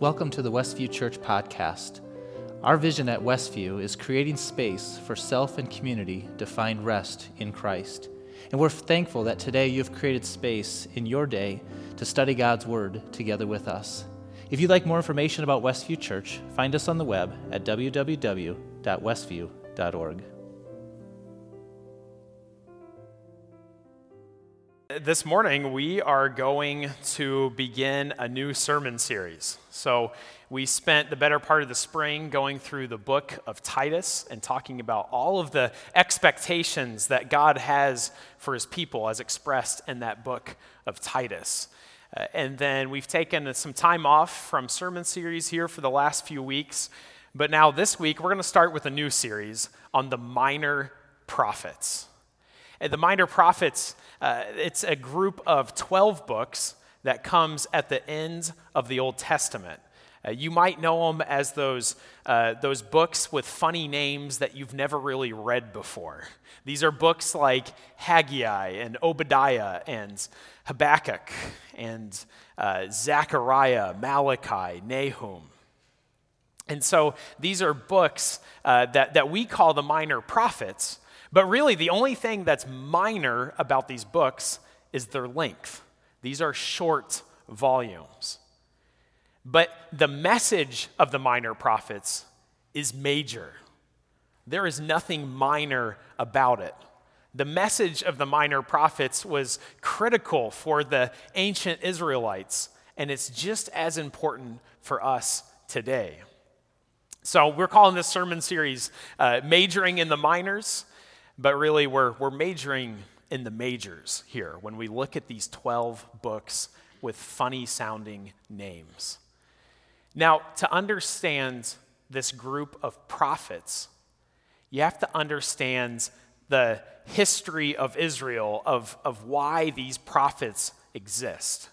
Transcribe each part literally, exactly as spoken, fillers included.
Welcome to the Westview Church podcast. Our vision at Westview is creating space for self and community to find rest in Christ. And we're thankful that today you've created space in your day to study God's Word together with us. If you'd like more information about Westview Church, find us on the web at w w w dot westview dot org. This morning, we are going to begin a new sermon series. So we spent the better part of the spring going through the book of Titus and talking about all of the expectations that God has for his people as expressed in that book of Titus. Uh, and then we've taken some time off from sermon series here for the last few weeks. But now this week, we're going to start with a new series on the Minor Prophets. And the Minor Prophets, uh, it's a group of twelve books that comes at the end of the Old Testament. Uh, you might know them as those, uh, those books with funny names that you've never really read before. These are books like Haggai and Obadiah and Habakkuk and uh, Zechariah, Malachi, Nahum. And so these are books uh, that, that we call the Minor Prophets. But really, the only thing that's minor about these books is their length. These are short volumes. But the message of the Minor Prophets is major. There is nothing minor about it. The message of the Minor Prophets was critical for the ancient Israelites, and it's just as important for us today. So we're calling this sermon series uh, Majoring in the Minors. But really, we're, we're majoring in the majors here when we look at these twelve books with funny-sounding names. Now, to understand this group of prophets, you have to understand the history of Israel, of, of why these prophets exist.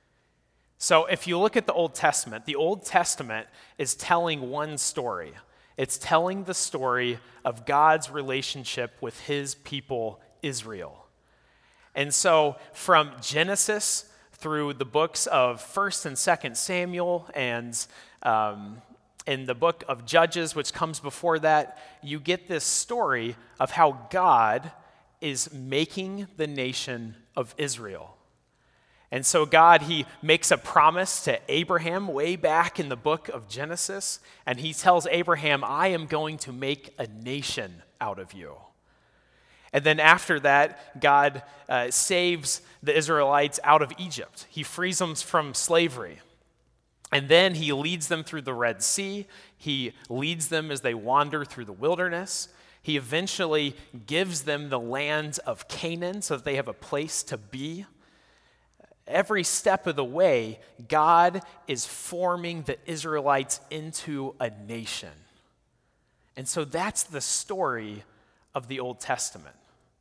So if you look at the Old Testament, the Old Testament is telling one story. It's telling the story of God's relationship with his people, Israel. And so from Genesis through the books of First and Second Samuel and um, in the book of Judges, which comes before that, you get this story of how God is making the nation of Israel. And so God, he makes a promise to Abraham way back in the book of Genesis, and he tells Abraham, I am going to make a nation out of you. And then after that, God uh, saves the Israelites out of Egypt. He frees them from slavery. And then he leads them through the Red Sea. He leads them as they wander through the wilderness. He eventually gives them the land of Canaan so that they have a place to be. Every step of the way, God is forming the Israelites into a nation. And so that's the story of the Old Testament.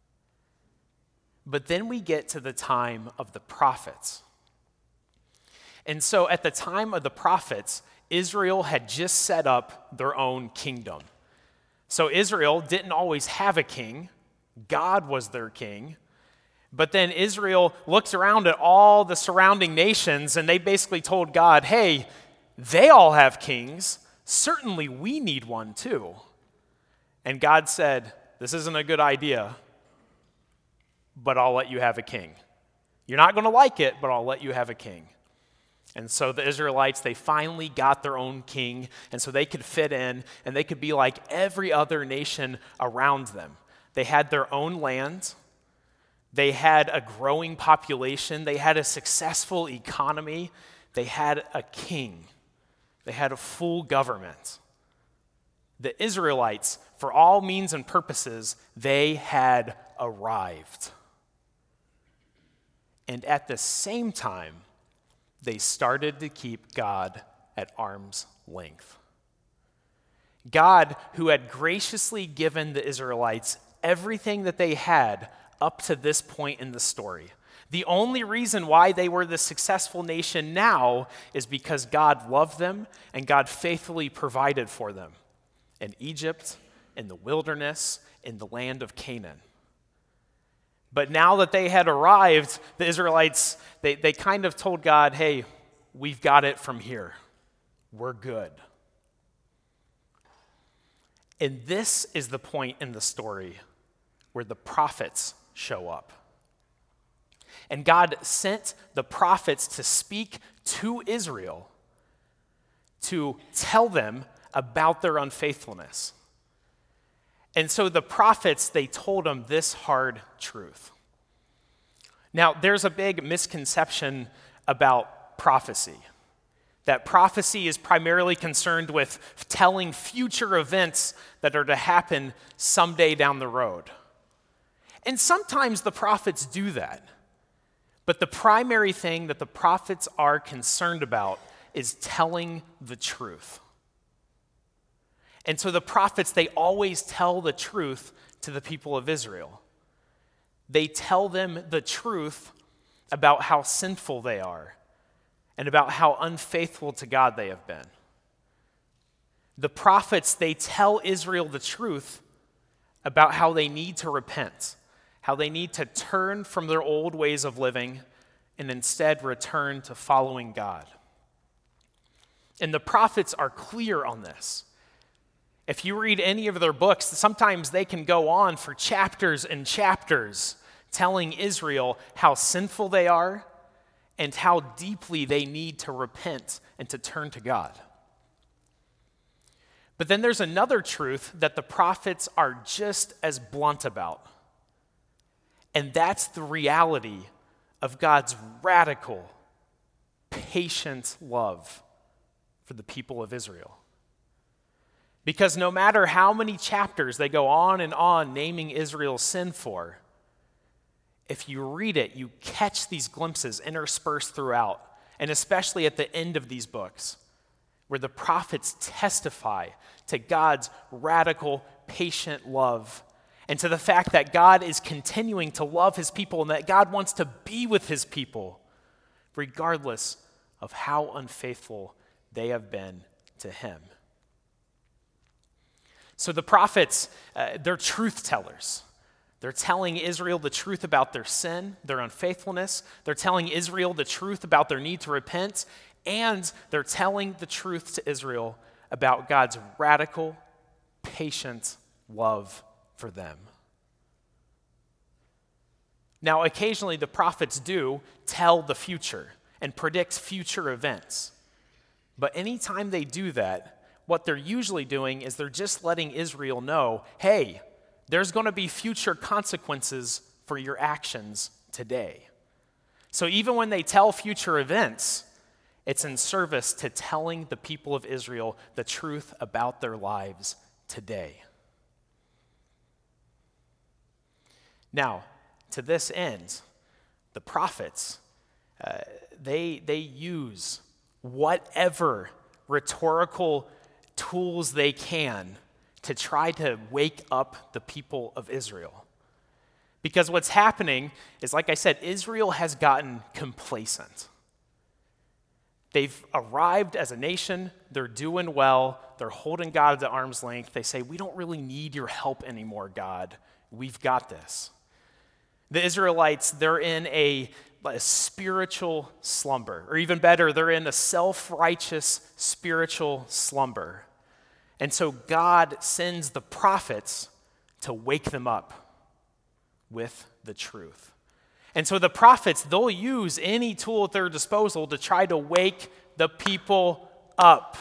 But then we get to the time of the prophets. And so at the time of the prophets, Israel had just set up their own kingdom. So Israel didn't always have a king. God was their king. But then Israel looks around at all the surrounding nations, and they basically told God, hey, they all have kings. Certainly we need one too. And God said, this isn't a good idea, but I'll let you have a king. You're not going to like it, but I'll let you have a king. And so the Israelites, they finally got their own king, and so they could fit in, and they could be like every other nation around them. They had their own land. They had a growing population. They had a successful economy. They had a king. They had a full government. The Israelites, for all means and purposes, they had arrived. And at the same time, they started to keep God at arm's length. God, who had graciously given the Israelites everything that they had up to this point in the story. The only reason why they were the successful nation now is because God loved them and God faithfully provided for them in Egypt, in the wilderness, in the land of Canaan. But now that they had arrived, the Israelites, they, they kind of told God, hey, we've got it from here. we're good. And this is the point in the story where the prophets show up. And God sent the prophets to speak to Israel to tell them about their unfaithfulness. And so the prophets, they told them this hard truth. Now, there's a big misconception about prophecy, that prophecy is primarily concerned with telling future events that are to happen someday down the road. And sometimes the prophets do that. But the primary thing that the prophets are concerned about is telling the truth. And so the prophets, they always tell the truth to the people of Israel. They tell them the truth about how sinful they are and about how unfaithful to God they have been. The prophets, they tell Israel the truth about how they need to repent, how they need to turn from their old ways of living and instead return to following God. And the prophets are clear on this. If you read any of their books, sometimes they can go on for chapters and chapters telling Israel how sinful they are and how deeply they need to repent and to turn to God. But then there's another truth that the prophets are just as blunt about. And that's the reality of God's radical, patient love for the people of Israel. Because no matter how many chapters they go on and on naming Israel's sin for, if you read it, you catch these glimpses interspersed throughout, and especially at the end of these books, where the prophets testify to God's radical, patient love and to the fact that God is continuing to love his people and that God wants to be with his people, regardless of how unfaithful they have been to him. So the prophets, uh, they're truth tellers. They're telling Israel the truth about their sin, their unfaithfulness. They're telling Israel the truth about their need to repent. And they're telling the truth to Israel about God's radical, patient love for them. Now, occasionally the prophets do tell the future and predict future events. But anytime they do that, what they're usually doing is they're just letting Israel know, hey, there's going to be future consequences for your actions today. So even when they tell future events, it's in service to telling the people of Israel the truth about their lives today. Now, to this end, the prophets, uh, they, they use whatever rhetorical tools they can to try to wake up the people of Israel. Because what's happening is, like I said, Israel has gotten complacent. They've arrived as a nation, they're doing well, they're holding God at arm's length. They say, we don't really need your help anymore, God. We've got this. The Israelites, they're in a, a spiritual slumber, or even better, they're in a self-righteous spiritual slumber. And so God sends the prophets to wake them up with the truth. And so the prophets, they'll use any tool at their disposal to try to wake the people up.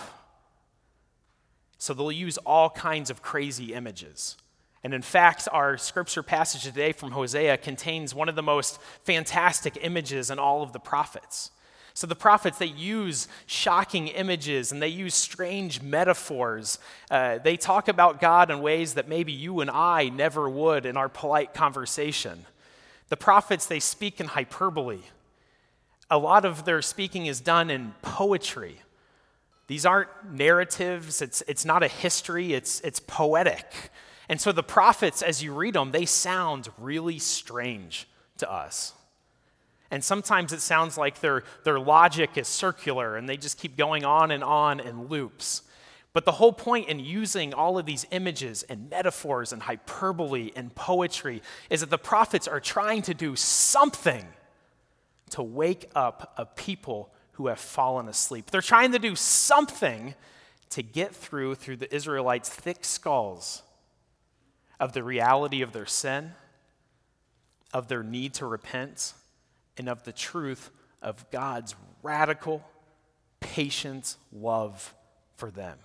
So they'll use all kinds of crazy images. And in fact, our scripture passage today from Hosea contains one of the most fantastic images in all of the prophets. So the prophets, they use shocking images and they use strange metaphors. Uh, they talk about God in ways that maybe you and I never would in our polite conversation. The prophets, they speak in hyperbole. A lot of their speaking is done in poetry. These aren't narratives. It's, it's not a history. It's, it's poetic. And so the prophets, as you read them, they sound really strange to us. And sometimes it sounds like their, their logic is circular and they just keep going on and on in loops. But the whole point in using all of these images and metaphors and hyperbole and poetry is that the prophets are trying to do something to wake up a people who have fallen asleep. They're trying to do something to get through through the Israelites' thick skulls of the reality of their sin, of their need to repent, and of the truth of God's radical, patient love for them.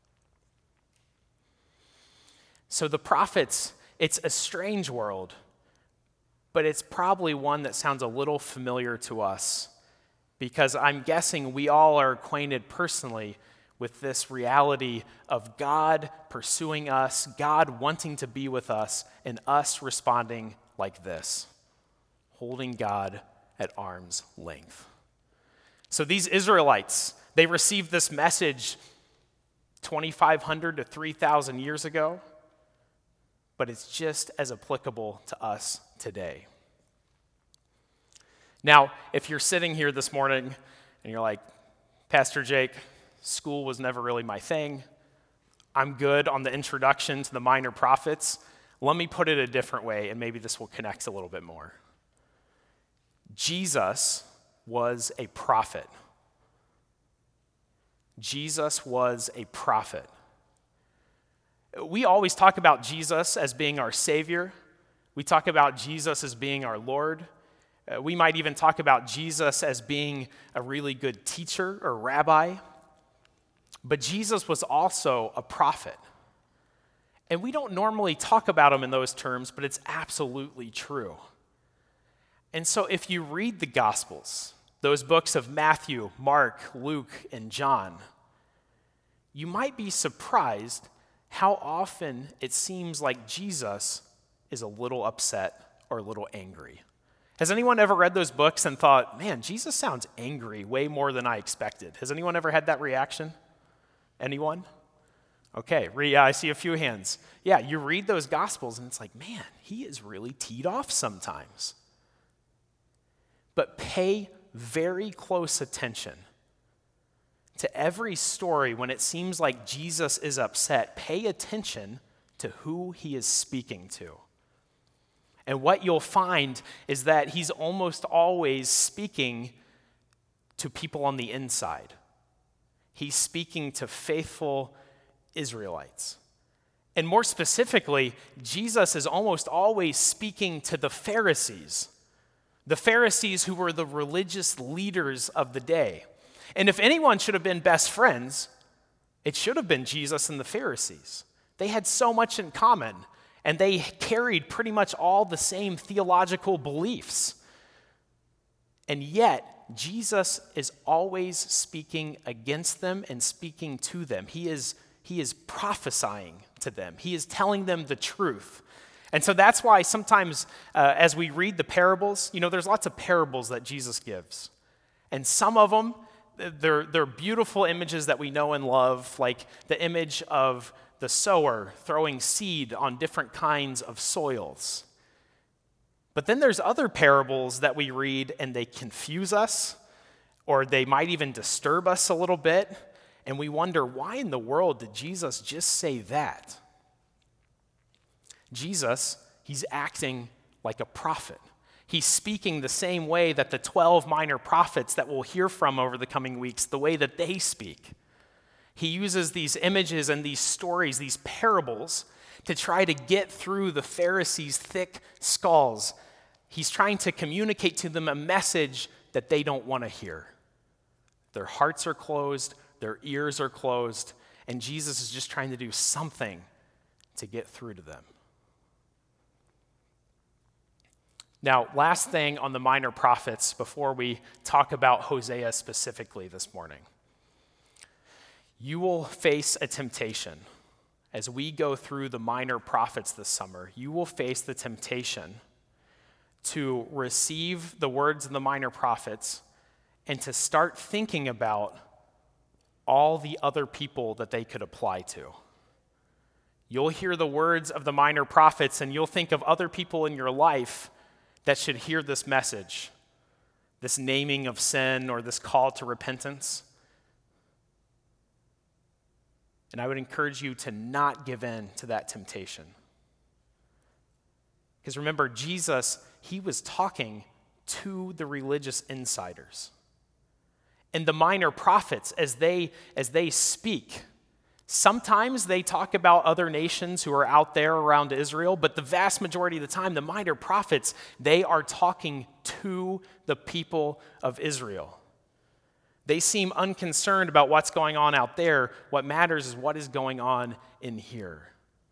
So the prophets, it's a strange world, but it's probably one that sounds a little familiar to us because I'm guessing we all are acquainted personally with this reality of God pursuing us, God wanting to be with us, and us responding like this, holding God at arm's length. So these Israelites, they received this message twenty-five hundred to three thousand years ago, but it's just as applicable to us today. Now, if you're sitting here this morning and you're like, Pastor Jake, school was never really my thing. I'm good on the introduction to the minor prophets. Let me put it a different way, and maybe this will connect a little bit more. Jesus was a prophet. Jesus was a prophet. We always talk about Jesus as being our Savior. We talk about Jesus as being our Lord. Uh, we might even talk about Jesus as being a really good teacher or rabbi. But Jesus was also a prophet. And we don't normally talk about him in those terms, but it's absolutely true. And so if you read the Gospels, those books of Matthew, Mark, Luke, and John, you might be surprised how often it seems like Jesus is a little upset or a little angry. Has anyone ever read those books and thought, man, Jesus sounds angry way more than I expected? Has anyone ever had that reaction? Anyone? Okay, yeah, I see a few hands. Yeah, you read those Gospels and it's like, man, he is really teed off sometimes. But pay very close attention to every story when it seems like Jesus is upset. Pay attention to who he is speaking to. And what you'll find is that he's almost always speaking to people on the inside. He's speaking to faithful Israelites. And more specifically, Jesus is almost always speaking to the Pharisees. The Pharisees who were the religious leaders of the day. And if anyone should have been best friends, it should have been Jesus and the Pharisees. They had so much in common, and they carried pretty much all the same theological beliefs. And yet, Jesus is always speaking against them and speaking to them. He is, he is prophesying to them. He is telling them the truth. And so that's why sometimes uh, as we read the parables, you know, there's lots of parables that Jesus gives. And some of them, they're, they're beautiful images that we know and love, like the image of the sower throwing seed on different kinds of soils. But then there's other parables that we read and they confuse us, or they might even disturb us a little bit, and we wonder, why in the world did Jesus just say that? Jesus, he's acting like a prophet. He's speaking the same way that the twelve minor prophets that we'll hear from over the coming weeks, the way that they speak. He uses these images and these stories, these parables, to try to get through the Pharisees' thick skulls. He's trying to communicate to them a message that they don't want to hear. Their hearts are closed, their ears are closed, and Jesus is just trying to do something to get through to them. Now, last thing on the minor prophets before we talk about Hosea specifically this morning. You will face a temptation. As we go through the minor prophets this summer, you will face the temptation to receive the words of the minor prophets and to start thinking about all the other people that they could apply to. You'll hear the words of the minor prophets and you'll think of other people in your life that should hear this message, this naming of sin or this call to repentance. And I would encourage you to not give in to that temptation. Because remember, Jesus, he was talking to the religious insiders. And the minor prophets, as they, as they speak, sometimes they talk about other nations who are out there around Israel, but the vast majority of the time, the minor prophets, they are talking to the people of Israel. They seem unconcerned about what's going on out there. What matters is what is going on in here.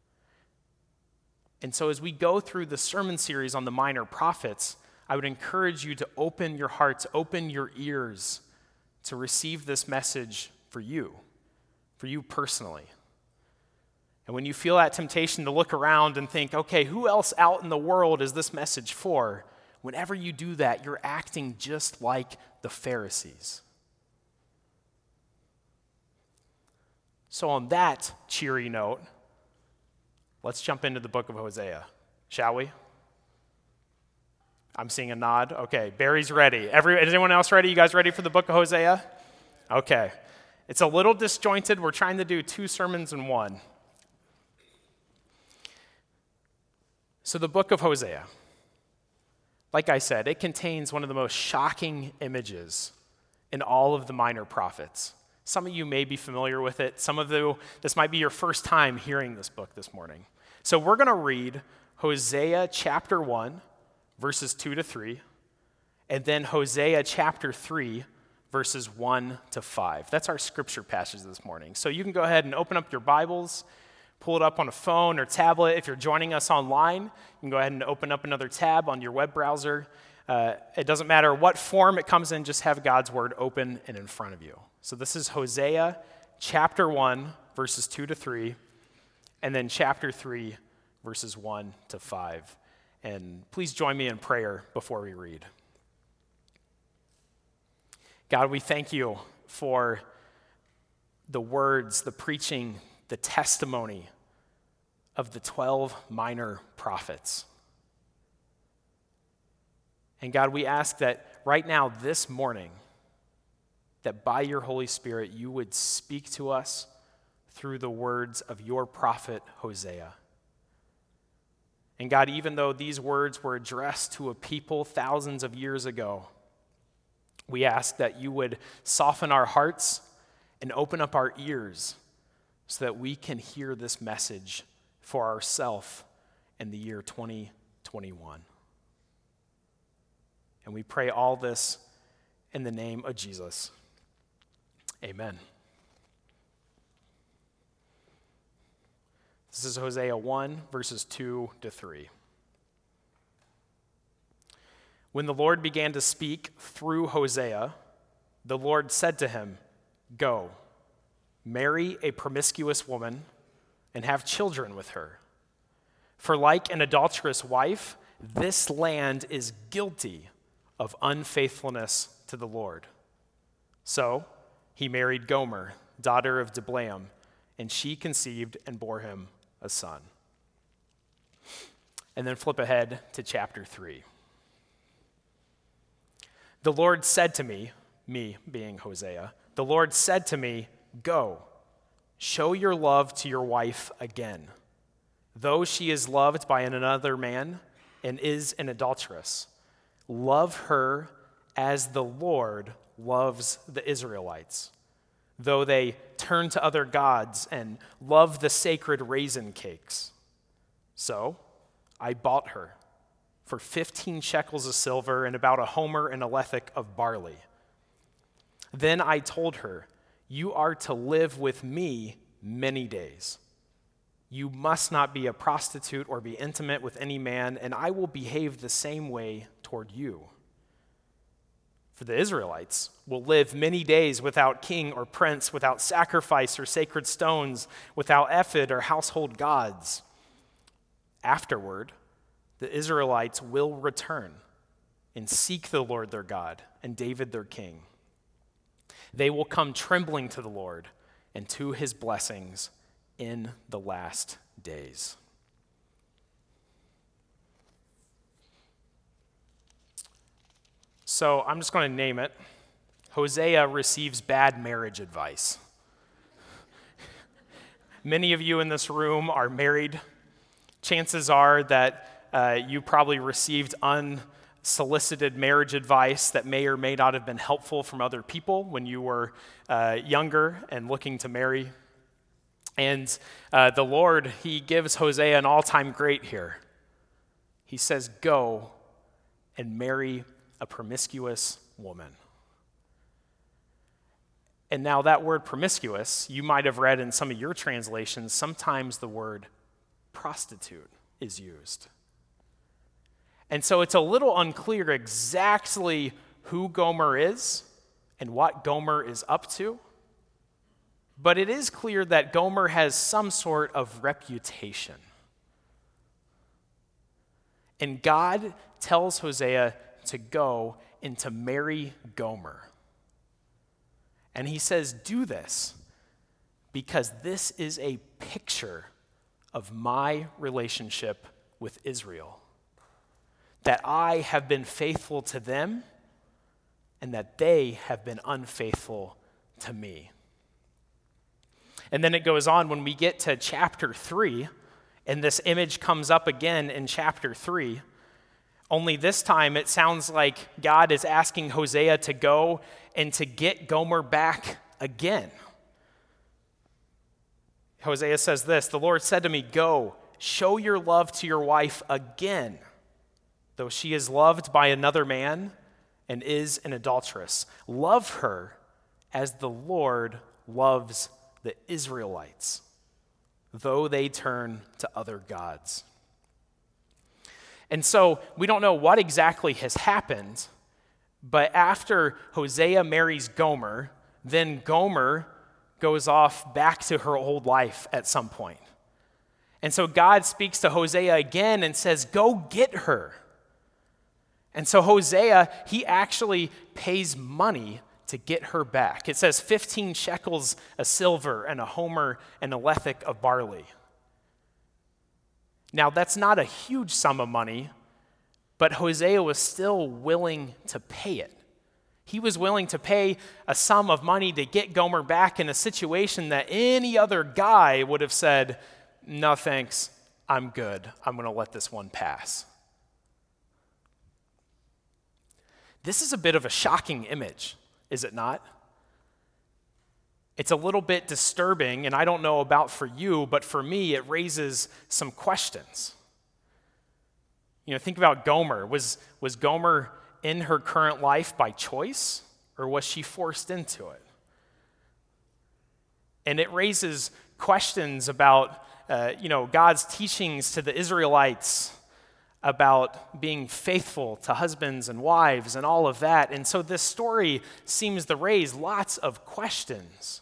And so as we go through the sermon series on the minor prophets, I would encourage you to open your hearts, open your ears to receive this message for you, for you personally. And when you feel that temptation to look around and think, okay, who else out in the world is this message for? Whenever you do that, you're acting just like the Pharisees. So on that cheery note, let's jump into the book of Hosea, shall we? I'm seeing a nod. Okay, Barry's ready. Every, is anyone else ready? You guys ready for the book of Hosea? Okay. It's a little disjointed. We're trying to do two sermons in one. So the book of Hosea, like I said, it contains one of the most shocking images in all of the minor prophets. Some of you may be familiar with it. Some of you, this might be your first time hearing this book this morning. So we're going to read Hosea chapter one, verses two to three, and then Hosea chapter three, verses one to five. That's our scripture passage this morning. So you can go ahead and open up your Bibles, pull it up on a phone or tablet. If you're joining us online, you can go ahead and open up another tab on your web browser. Uh, it doesn't matter what form it comes in, just have God's word open and in front of you. So this is Hosea chapter one, verses two to three, and then chapter three, verses one to five. And please join me in prayer before we read. God, we thank you for the words, the preaching, the testimony of the twelve minor prophets. And God, we ask that right now, this morning, that by your Holy Spirit, you would speak to us through the words of your prophet Hosea. And God, even though these words were addressed to a people thousands of years ago, we ask that you would soften our hearts and open up our ears so that we can hear this message for ourselves in the year twenty twenty-one. And we pray all this in the name of Jesus. Amen. This is Hosea one, verses two to three. When the Lord began to speak through Hosea, the Lord said to him, "Go, marry a promiscuous woman and have children with her. For like an adulterous wife, this land is guilty of unfaithfulness to the Lord." So he married Gomer, daughter of Diblaim, and she conceived and bore him a son. And then flip ahead to chapter three. The Lord said to me, me being Hosea, the Lord said to me, "Go, show your love to your wife again, though she is loved by another man and is an adulteress. Love her as the Lord loves the Israelites, though they turn to other gods and love the sacred raisin cakes." So I bought her for fifteen shekels of silver and about a homer and a lethek of barley. Then I told her, "You are to live with me many days. You must not be a prostitute or be intimate with any man, and I will behave the same way toward you. For the Israelites will live many days without king or prince, without sacrifice or sacred stones, without ephod or household gods. Afterward, the Israelites will return and seek the Lord their God and David their king. They will come trembling to the Lord and to his blessings in the last days." So I'm just going to name it. Hosea receives bad marriage advice. Many of you in this room are married. Chances are that uh, you probably received un, solicited marriage advice that may or may not have been helpful from other people when you were uh, younger and looking to marry. And uh, the Lord, he gives Hosea an all-time great here. He says, go and marry a promiscuous woman. And now that word promiscuous, you might have read in some of your translations, sometimes the word prostitute is used. And so it's a little unclear exactly who Gomer is and what Gomer is up to. But it is clear that Gomer has some sort of reputation. And God tells Hosea to go and to marry Gomer. And he says, do this because this is a picture of my relationship with Israel. That I have been faithful to them and that they have been unfaithful to me. And then it goes on when we get to chapter three, and this image comes up again in chapter three. Only this time it sounds like God is asking Hosea to go and to get Gomer back again. Hosea says this, the Lord said to me, go, show your love to your wife again, though she is loved by another man and is an adulteress. Love her as the Lord loves the Israelites, though they turn to other gods. And so we don't know what exactly has happened, but after Hosea marries Gomer, then Gomer goes off back to her old life at some point. And so God speaks to Hosea again and says, go get her. And so Hosea, he actually pays money to get her back. It says fifteen shekels of silver and a homer and a lethek of barley. Now, that's not a huge sum of money, but Hosea was still willing to pay it. He was willing to pay a sum of money to get Gomer back in a situation that any other guy would have said, no thanks, I'm good. I'm going to let this one pass. This is a bit of a shocking image, is it not? It's a little bit disturbing, and I don't know about for you, but for me, it raises some questions. You know, think about Gomer. Was, was Gomer in her current life by choice, or was she forced into it? And it raises questions about, uh, you know, God's teachings to the Israelites about being faithful to husbands and wives and all of that. And so this story seems to raise lots of questions.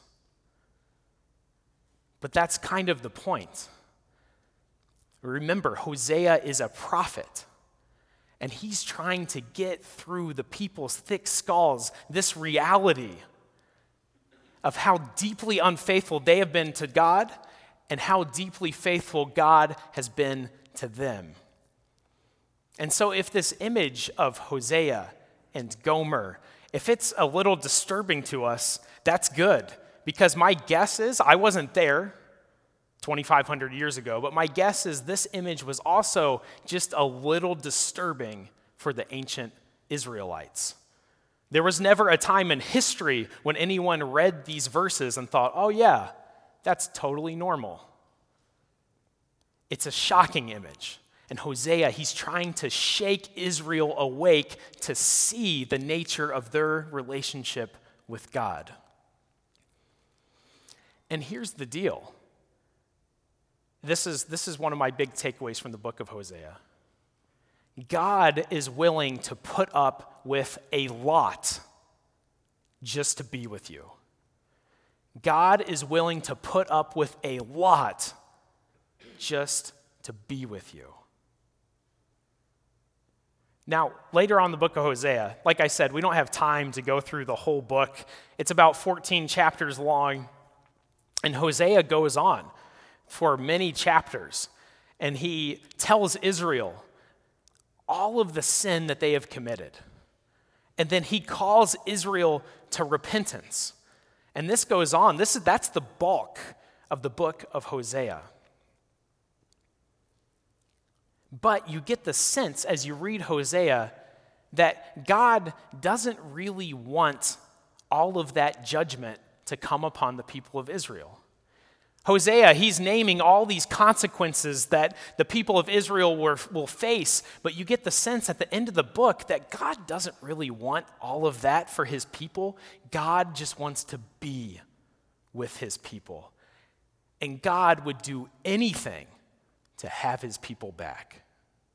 But that's kind of the point. Remember, Hosea is a prophet, and he's trying to get through the people's thick skulls this reality of how deeply unfaithful they have been to God and how deeply faithful God has been to them. And so if this image of Hosea and Gomer, if it's a little disturbing to us, that's good. Because my guess is, I wasn't there twenty-five hundred years ago, but my guess is this image was also just a little disturbing for the ancient Israelites. There was never a time in history when anyone read these verses and thought, oh yeah, that's totally normal. It's a shocking image. And Hosea, he's trying to shake Israel awake to see the nature of their relationship with God. And here's the deal. This is, this is one of my big takeaways from the book of Hosea. God is willing to put up with a lot just to be with you. God is willing to put up with a lot just to be with you. Now, later on in the book of Hosea, like I said, we don't have time to go through the whole book. It's about fourteen chapters long, and Hosea goes on for many chapters, and he tells Israel all of the sin that they have committed. And then he calls Israel to repentance. And this goes on. This is, that's the bulk of the book of Hosea. But you get the sense as you read Hosea that God doesn't really want all of that judgment to come upon the people of Israel. Hosea, he's naming all these consequences that the people of Israel were, will face, but you get the sense at the end of the book that God doesn't really want all of that for his people. God just wants to be with his people. And God would do anything to have his people back.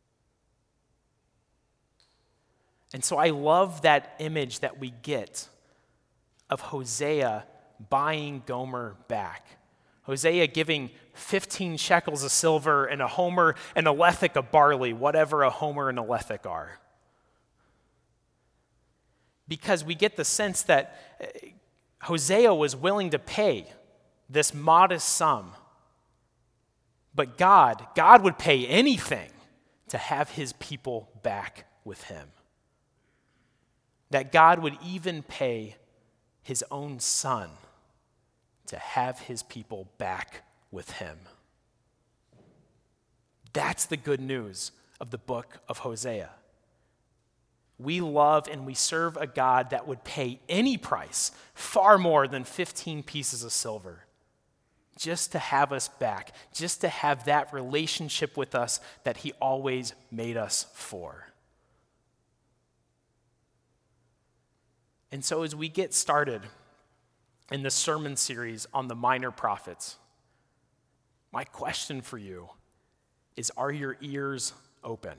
And so I love that image that we get of Hosea buying Gomer back. Hosea giving fifteen shekels of silver and a homer and a lethek of barley, whatever a homer and a lethek are. Because we get the sense that Hosea was willing to pay this modest sum. But God, God would pay anything to have his people back with him. That God would even pay his own son to have his people back with him. That's the good news of the book of Hosea. We love and we serve a God that would pay any price, far more than fifteen pieces of silver, just to have us back, just to have that relationship with us that he always made us for. And so as we get started in the sermon series on the minor prophets, my question for you is, are your ears open?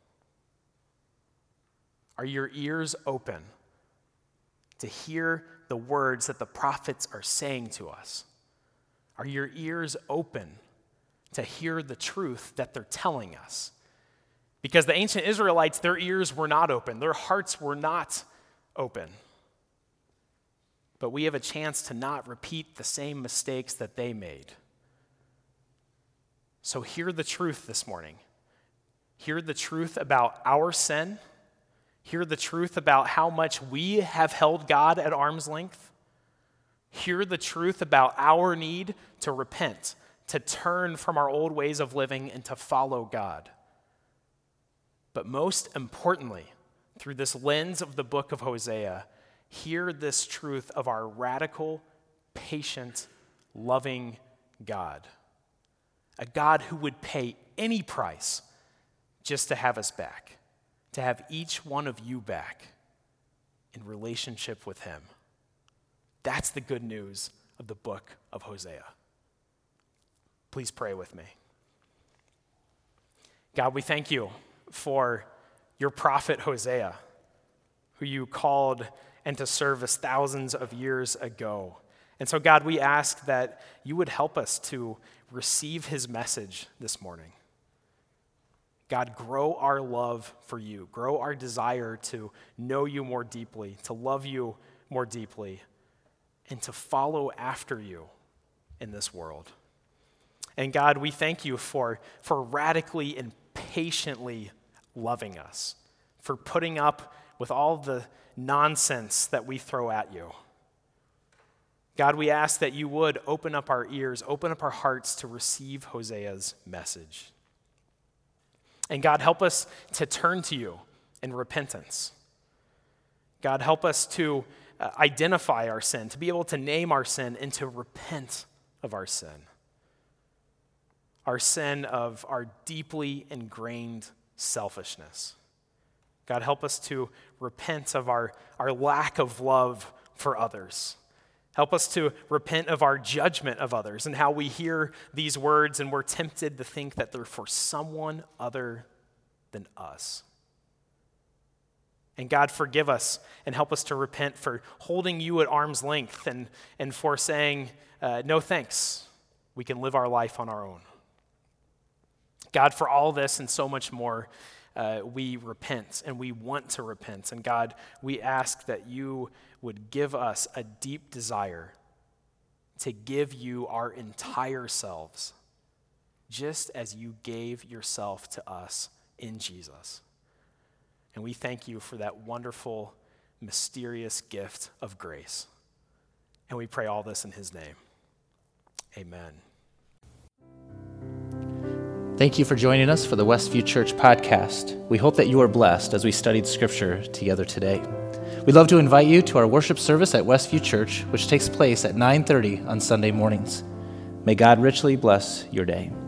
Are your ears open to hear the words that the prophets are saying to us? Are your ears open to hear the truth that they're telling us? Because the ancient Israelites, their ears were not open. Their hearts were not open. But we have a chance to not repeat the same mistakes that they made. So hear the truth this morning. Hear the truth about our sin. Hear the truth about how much we have held God at arm's length. Hear the truth about our need to repent, to turn from our old ways of living and to follow God. But most importantly, through this lens of the book of Hosea, hear this truth of our radical, patient, loving God. A God who would pay any price just to have us back, to have each one of you back in relationship with him. That's the good news of the book of Hosea. Please pray with me. God, we thank you for your prophet Hosea, who you called and to serve us thousands of years ago. And so, God, we ask that you would help us to receive his message this morning. God, grow our love for you. Grow our desire to know you more deeply, to love you more deeply, and to follow after you in this world. And God, we thank you for, for radically and patiently loving us, for putting up with all the nonsense that we throw at you. God, we ask that you would open up our ears, open up our hearts to receive Hosea's message. And God, help us to turn to you in repentance. God, help us to uh, identify our sin, to be able to name our sin and to repent of our sin. Our sin of our deeply ingrained selfishness. God, help us to repent of our, our lack of love for others. Help us to repent of our judgment of others and how we hear these words and we're tempted to think that they're for someone other than us. And God, forgive us and help us to repent for holding you at arm's length and, and for saying, uh, no thanks, we can live our life on our own. God, for all this and so much more, Uh, we repent and we want to repent. And God, we ask that you would give us a deep desire to give you our entire selves, just as you gave yourself to us in Jesus. And we thank you for that wonderful, mysterious gift of grace. And we pray all this in his name. Amen. Thank you for joining us for the Westview Church podcast. We hope that you are blessed as we studied Scripture together today. We'd love to invite you to our worship service at Westview Church, which takes place at nine thirty on Sunday mornings. May God richly bless your day.